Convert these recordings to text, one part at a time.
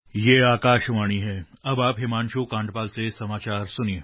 ये आकाशवाणी है। अब आप हिमांशु कांडपाल से समाचार सुनिए।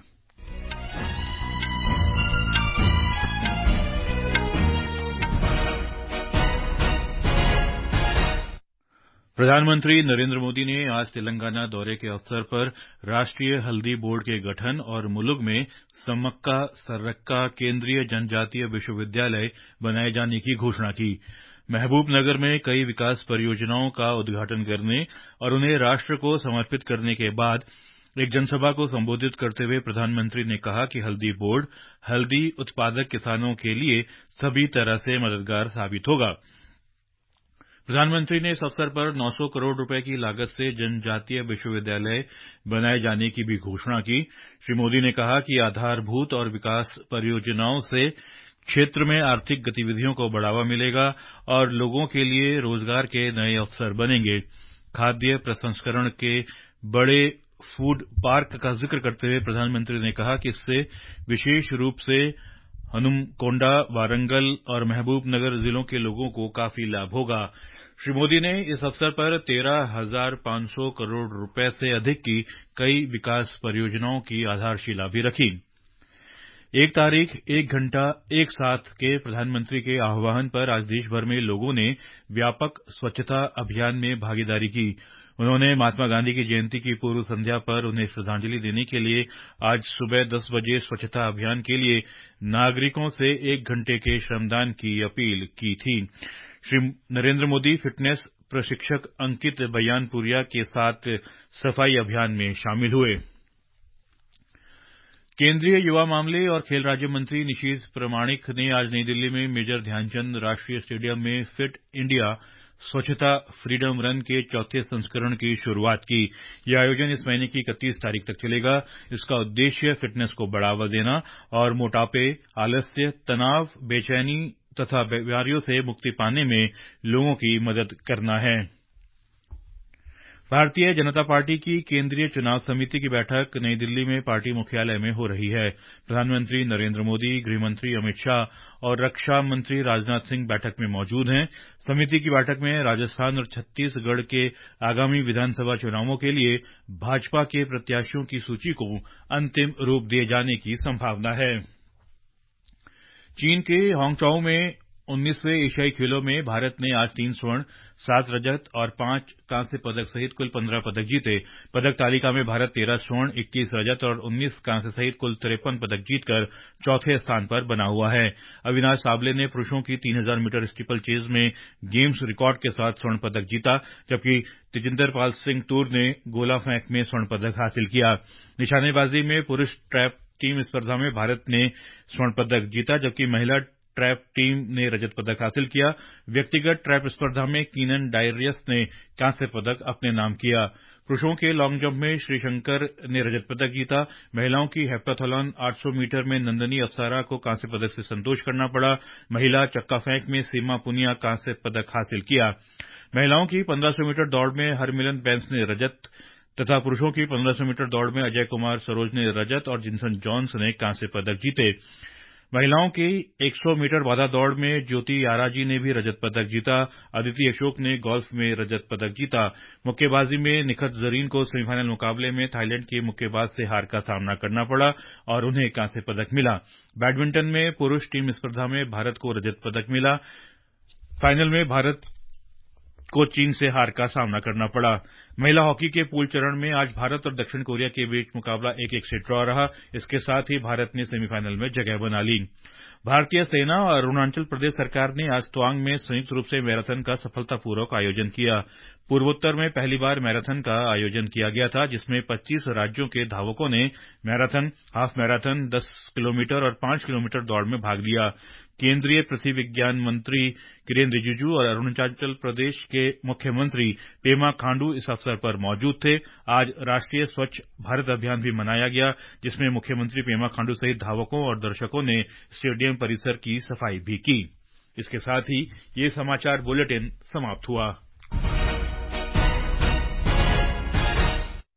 प्रधानमंत्री नरेंद्र मोदी ने आज तेलंगाना दौरे के अवसर पर राष्ट्रीय हल्दी बोर्ड के गठन और मुलुगु में सम्मक्का सर्रक्का केंद्रीय जनजातीय विश्वविद्यालय बनाए जाने की घोषणा की। महबूबनगर में कई विकास परियोजनाओं का उद्घाटन करने और उन्हें राष्ट्र को समर्पित करने के बाद एक जनसभा को संबोधित करते हुए प्रधानमंत्री ने कहा कि हल्दी बोर्ड हल्दी उत्पादक किसानों के लिए सभी तरह से मददगार साबित होगा। प्रधानमंत्री ने इस अवसर पर 900 करोड़ रुपए की लागत से जनजातीय विश्वविद्यालय बनाए जाने की भी घोषणा की। श्री मोदी ने कहा कि आधारभूत और विकास परियोजनाओं से क्षेत्र में आर्थिक गतिविधियों को बढ़ावा मिलेगा और लोगों के लिए रोजगार के नए अवसर बनेंगे। खाद्य प्रसंस्करण के बड़े फूड पार्क का जिक्र करते हुए प्रधानमंत्री ने कहा कि इससे विशेष रूप से हनुमकोंडा, वारंगल और महबूबनगर जिलों के लोगों को काफी लाभ होगा। श्री मोदी ने इस अवसर पर 13,500 करोड़ रुपए से अधिक की कई विकास परियोजनाओं की आधारशिला भी रखी। एक तारीख एक घंटा एक साथ के प्रधानमंत्री के आह्वान पर आज देशभर में लोगों ने व्यापक स्वच्छता अभियान में भागीदारी की। उन्होंने महात्मा गांधी की जयंती की पूर्व संध्या पर उन्हें श्रद्धांजलि देने के लिए आज सुबह 10 बजे स्वच्छता अभियान के लिए नागरिकों से 1 घंटे के श्रमदान की अपील की थी। श्री नरेंद्र मोदी फिटनेस प्रशिक्षक अंकित बयानपुरिया के साथ सफाई अभियान में शामिल हुए। केंद्रीय युवा मामले और खेल राज्य मंत्री निशीथ प्रामाणिक ने आज नई दिल्ली में मेजर ध्यानचंद राष्ट्रीय स्टेडियम में फिट इंडिया स्वच्छता फ्रीडम रन के चौथे संस्करण की शुरुआत की। यह आयोजन इस महीने की 31 तारीख तक चलेगा। इसका उद्देश्य फिटनेस को बढ़ावा देना और मोटापे, आलस्य, तनाव, बेचैनी तथा बीमारियों से मुक्ति पाने में लोगों की मदद करना है। भारतीय जनता पार्टी की केंद्रीय चुनाव समिति की बैठक नई दिल्ली में पार्टी मुख्यालय में हो रही है। प्रधानमंत्री नरेंद्र मोदी, गृहमंत्री अमित शाह और रक्षा मंत्री राजनाथ सिंह बैठक में मौजूद हैं। समिति की बैठक में राजस्थान और छत्तीसगढ़ के आगामी विधानसभा चुनावों के लिए भाजपा के प्रत्याशियों की सूची को अंतिम रूप दिए जाने की संभावना है। चीन के हांगझोउ में 19वें एशियाई खेलों में भारत ने आज 3 स्वर्ण, 7 रजत और 5 कांस्य पदक सहित कुल 15 पदक जीते। पदक तालिका में भारत 13 स्वर्ण, 21 रजत और 19 कांस्य सहित कुल 53 पदक जीतकर चौथे स्थान पर बना हुआ है। अविनाश साबले ने पुरुषों की 3000 मीटर स्टीपल चेज में गेम्स रिकॉर्ड के साथ स्वर्ण पदक जीता, जबकि तेजिंदर पाल सिंह तूर ने गोला फेंक में स्वर्ण पदक हासिल किया। निशानेबाजी में पुरुष ट्रैप टीम स्पर्धा में भारत ने स्वर्ण पदक जीता, जबकि महिला ट्रैप टीम ने रजत पदक हासिल किया। व्यक्तिगत ट्रैप स्पर्धा में कीनन डायरियस ने कांस्य पदक अपने नाम किया। पुरुषों के लॉन्ग जंप में श्रीशंकर ने रजत पदक जीता। महिलाओं की हेप्टाथलॉन 800 मीटर में नंदनी अप्सरा को कांस्य पदक से संतोष करना पड़ा। महिला चक्का फेंक में सीमा पुनिया कांस्य पदक हासिल किया। महिलाओं की 1500 मीटर दौड़ में हरमिलन बैंस ने रजत तथा पुरुषों की 1500 मीटर दौड़ में अजय कुमार सरोज ने रजत और जिनसन जॉन्स ने कांस्य पदक जीते। महिलाओं की 100 मीटर बाधा दौड़ में ज्योति आराजी ने भी रजत पदक जीता। अदिति अशोक ने गोल्फ में रजत पदक जीता। मुक्केबाजी में निखत जरीन को सेमीफाइनल मुकाबले में थाईलैंड के मुक्केबाज से हार का सामना करना पड़ा और उन्हें कांस्य पदक मिला। बैडमिंटन में पुरुष टीम स्पर्धा में भारत को रजत पदक मिला। फाइनल में भारत को चीन से हार का सामना करना पड़ा। महिला हॉकी के पूल चरण में आज भारत और दक्षिण कोरिया के बीच मुकाबला 1-1 से ड्रॉ रहा। इसके साथ ही भारत ने सेमीफाइनल में जगह बना ली। भारतीय सेना और अरुणाचल प्रदेश सरकार ने आज तवांग में संयुक्त रूप से मैराथन का सफलतापूर्वक आयोजन किया। पूर्वोत्तर में पहली बार मैराथन का आयोजन किया गया था, जिसमें 25 राज्यों के धावकों ने मैराथन, हाफ मैराथन, 10 किलोमीटर और 5 किलोमीटर दौड़ में भाग लिया। केंद्रीय कृषि विज्ञान मंत्री किरेन रिजिजू और अरुणाचल प्रदेश के मुख्यमंत्री पेमा खांडू इस अवसर पर मौजूद थे। आज राष्ट्रीय स्वच्छ भारत अभियान भी मनाया गया, जिसमें मुख्यमंत्री पेमा खांडू सहित धावकों और दर्शकों ने स्टेडियम परिसर की सफाई भी की। इसके साथ ही ये समाचार बुलेटिन समाप्त हुआ।